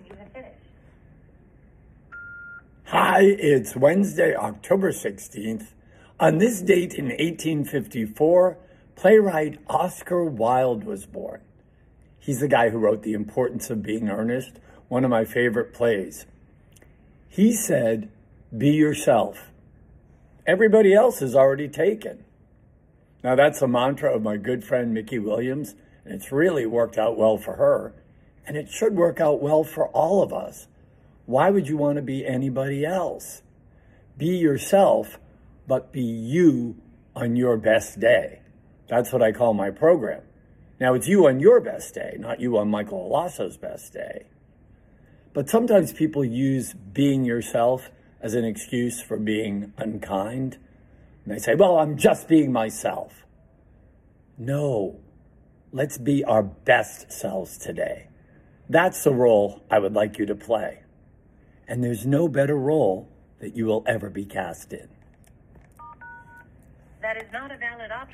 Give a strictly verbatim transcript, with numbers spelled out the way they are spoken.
when you have finished. Hi, it's Wednesday, October sixteenth. On this date in eighteen fifty-four, playwright Oscar Wilde was born. He's the guy who wrote The Importance of Being Earnest, one of my favorite plays. He said, be yourself. Everybody else is already taken. Now that's a mantra of my good friend Mickey Williams, and it's really worked out well for her, and it should work out well for all of us. Why would you want to be anybody else? Be yourself, but be you on your best day. That's what I call my program. Now, it's you on your best day, not you on Michael Alasso's best day. But sometimes people use being yourself as an excuse for being unkind. And they say, well, I'm just being myself. No, let's be our best selves today. That's the role I would like you to play. And there's no better role that you will ever be cast in. That is not a valid option.